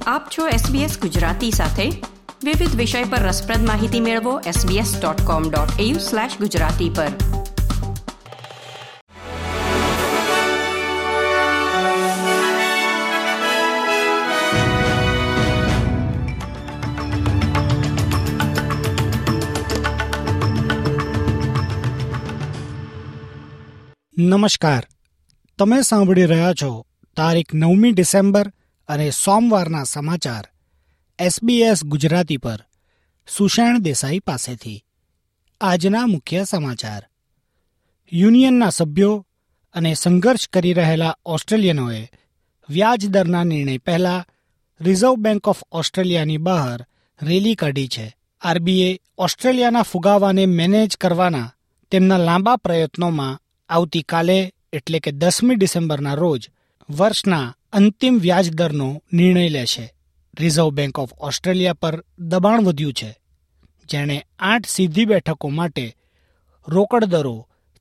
આપ છો SBS ગુજરાતી સાથે. વિવિધ વિષય પર રસપ્રદ માહિતી મેળવો sbs.com.au/gujarati પર. નમસ્કાર. તમે સાંભળી રહ્યા છો તારીખ 9મી ડિસેમ્બર અને સોમવારના સમાચાર SBS ગુજરાતી પર. સુષેણ દેસાઈ પાસેથી. આજના મુખ્ય સમાચાર. યુનિયનના સભ્યો અને સંઘર્ષ કરી રહેલા ઓસ્ટ્રેલિયનોએ વ્યાજદરના નિર્ણય પહેલા રિઝર્વ બેંક ઓફ ઓસ્ટ્રેલિયાની બહાર રેલી કાઢી છે. RBA ઓસ્ટ્રેલિયાના ફુગાવાને મેનેજ કરવાના તેમના લાંબા પ્રયત્નોમાં આવતીકાલે એટલે કે 10મી ડિસેમ્બરના રોજ વર્ષના અંતિમ વ્યાજદરનો નિર્ણય લેશે. રિઝર્વ બેંક ઓફ ઓસ્ટ્રેલિયા પર દબાણ વધ્યું છે, જેણે 8 સીધી બેઠકો માટે રોકડ દરો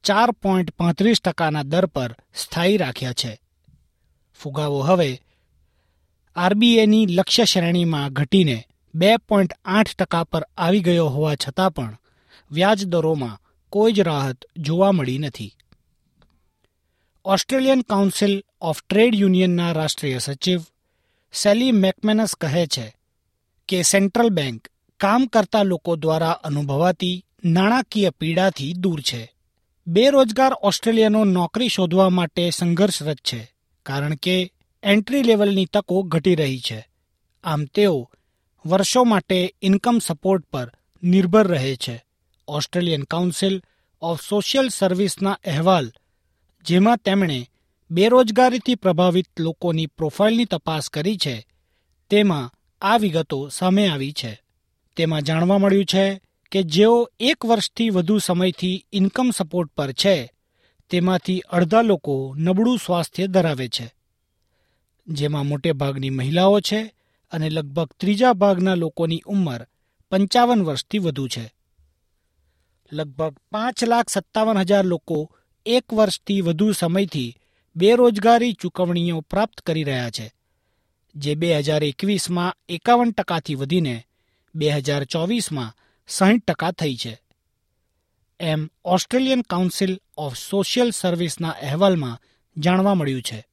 4.35% દર પર સ્થાયી રાખ્યા છે. ફુગાવો હવે RBAની લક્ષ્ય શ્રેણીમાં ઘટીને 2.8% પર આવી ગયો હોવા છતાં પણ વ્યાજદરોમાં કોઈ જ રાહત જોવા મળી નથી. ઓસ્ટ્રેલિયન કાઉન્સિલ ઓફ ટ્રેડ યુનિયનના રાષ્ટ્રીય સચિવ સેલી મેકમેનસ કહે છે કે સેન્ટ્રલ બેંક કામ કરતા લોકો દ્વારા અનુભવાતી નાણાકીય પીડાથી દૂર છે. બેરોજગાર ઓસ્ટ્રેલિયનો નોકરી શોધવા માટે સંઘર્ષરત છે, કારણ કે એન્ટ્રી લેવલની તકો ઘટી રહી છે. આમ તેઓ વર્ષો માટે ઇન્કમ સપોર્ટ પર નિર્ભર રહે છે. ઓસ્ટ્રેલિયન કાઉન્સિલ ઓફ સોશિયલ સર્વિસના અહેવાલ, જેમાં તેમણે બેરોજગારીથી પ્રભાવિત લોકોની પ્રોફાઇલની તપાસ કરી છે, તેમાં આ વિગતો સામે આવી છે. તેમાં જાણવા મળ્યું છે કે જેઓ 1 વર્ષથી વધુ સમયથી ઇન્કમ સપોર્ટ પર છે, તેમાંથી અડધા લોકો નબળું સ્વાસ્થ્ય ધરાવે છે, જેમાં મોટેભાગની મહિલાઓ છે અને લગભગ ત્રીજા ભાગના લોકોની ઉંમર 55 વર્ષથી વધુ છે. લગભગ 5,57,000 લોકો 1 વર્ષથી વધુ સમયથી બેરોજગારી ચૂકવણીઓ પ્રાપ્ત કરી રહ્યા છે, જે 2021માં 51%થી વધીને 2024માં 60% થઈ છે, એમ ઓસ્ટ્રેલિયન કાઉન્સિલ ઓફ સોશિયલ સર્વિસના અહેવાલમાં જાણવા મળ્યું છે.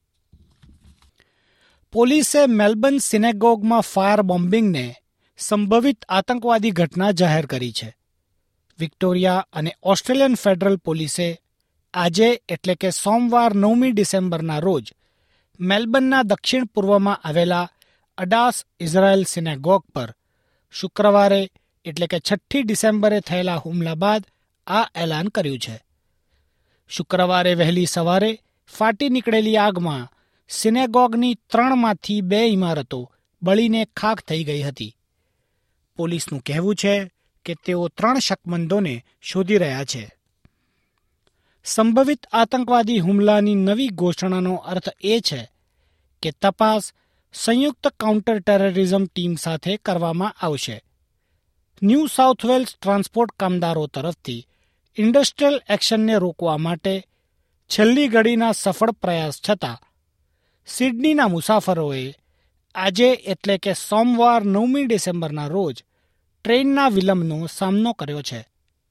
પોલીસે મેલબર્ન સિનેગોગમાં ફાયર બોમ્બિંગને સંભવિત આતંકવાદી ઘટના જાહેર કરી છે. વિક્ટોરિયા અને ઓસ્ટ્રેલિયન ફેડરલ પોલીસે આજે એટલે કે સોમવાર 9મી ડિસેમ્બરના રોજ મેલબર્નના દક્ષિણ પૂર્વમાં આવેલા અડાસ ઇઝરાયેલ સિનેગોગ પર શુક્રવારે એટલે કે 6ઠી ડિસેમ્બરે થયેલા હુમલા બાદ આ એલાન કર્યું છે. શુક્રવારે વહેલી સવારે ફાટી નીકળેલી આગમાં સિનેગોગની 3માંથી 2 ઇમારતો બળીને ખાખ થઈ ગઈ હતી. પોલીસનું કહેવું છે કે તેઓ 3 શકમંદોને શોધી રહ્યા છે. સંભવિત આતંકવાદી હુમલાની નવી ઘોષણાનો અર્થ એ છે કે તપાસ સંયુક્ત કાઉન્ટર ટેરરિઝમ ટીમ સાથે કરવામાં આવશે. ન્યૂ સાઉથ વેલ્સ ટ્રાન્સપોર્ટ કામદારો તરફથી ઇન્ડસ્ટ્રીયલ એક્શનને રોકવા માટે છેલ્લી ઘડીના સફળ પ્રયાસ છતાં સિડનીના મુસાફરોએ આજે એટલે કે સોમવાર 9મી ડિસેમ્બરના રોજ ટ્રેનના વિલંબનો સામનો કર્યો છે.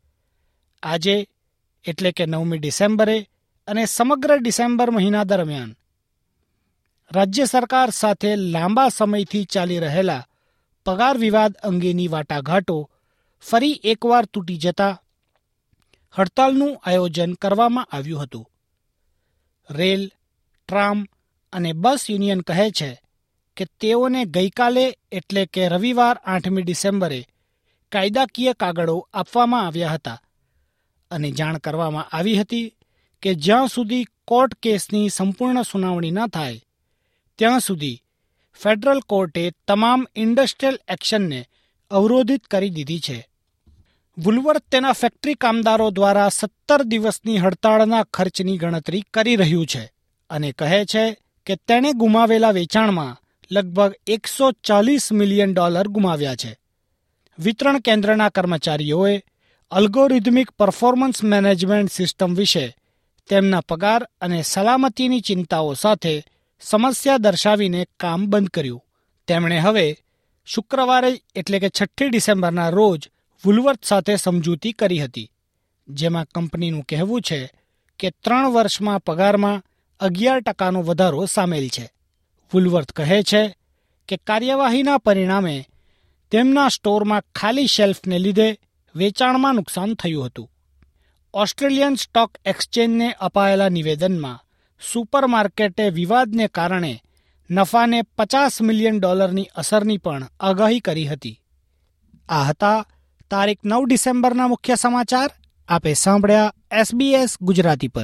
આજે એટલે કે 9મી ડિસેમ્બરે અને સમગ્ર ડિસેમ્બર મહિના દરમિયાન રાજ્ય સરકાર સાથે લાંબા સમયથી ચાલી રહેલા પગાર વિવાદ અંગેની વાટાઘાટો ફરી એકવાર તૂટી જતા હડતાલનું આયોજન કરવામાં આવ્યું હતું. રેલ, ટ્રામ અને બસ યુનિયન કહે છે કે તેઓને ગઈકાલે એટલે કે રવિવાર 8મી ડિસેમ્બરે કાયદાકીય કાગળો આપવામાં આવ્યા હતા અને જાણ કરવામાં આવી હતી કે જ્યાં સુધી કોર્ટ કેસની સંપૂર્ણ સુનાવણી ન થાય ત્યાં સુધી ફેડરલ કોર્ટે તમામ ઇન્ડસ્ટ્રીયલ એક્શનને અવરોધિત કરી દીધી છે. વુલવર્થ તેના ફેક્ટરી કામદારો દ્વારા 17 દિવસની હડતાળના ખર્ચની ગણતરી કરી રહ્યું છે અને કહે છે કે તેણે ગુમાવેલા વેચાણમાં લગભગ $140 મિલિયન ગુમાવ્યા છે. વિતરણ કેન્દ્રના કર્મચારીઓએ અલ્ગોરિધમિક પરફોર્મન્સ મેનેજમેન્ટ સિસ્ટમ વિશે તેમના પગાર અને સલામતીની ચિંતાઓ સાથે સમસ્યા દર્શાવીને કામ બંધ કર્યું. તેમણે હવે શુક્રવારે એટલે કે 6 ડિસેમ્બરના રોજ વુલવર્થ સાથે સમજૂતી કરી હતી, જેમાં કંપનીનું કહેવું છે કે 3 વર્ષમાં પગારમાં 11% વધારો સામેલ છે. વુલવર્થ કહે છે કે કાર્યવાહીના પરિણામે તેમના સ્ટોરમાં ખાલી શેલ્ફને લીધે વેચાણમાં નુકસાન થયું હતું. ઓસ્ટ્રેલિયન સ્ટોક એક્સચેન્જને અપાયેલા નિવેદનમાં સુપરમાર્કેટે વિવાદને કારણે નફાને $50 મિલિયન અસરની પણ આગાહી કરી હતી. આ હતા તારીખ 9 ડિસેમ્બરના મુખ્ય સમાચાર. આપે સાંભળ્યા SBS ગુજરાતી પર.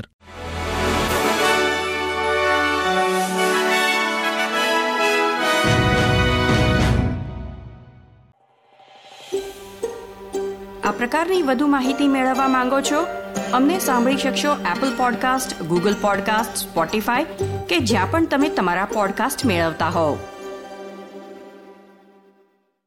આ પ્રકારની વધુ માહિતી મેળવવા માંગો છો? અમને સાંભળી શકશો Apple podcast, Google podcast, Spotify કે જ્યાં પણ તમે તમારા પોડકાસ્ટ મેળવતા હોવ.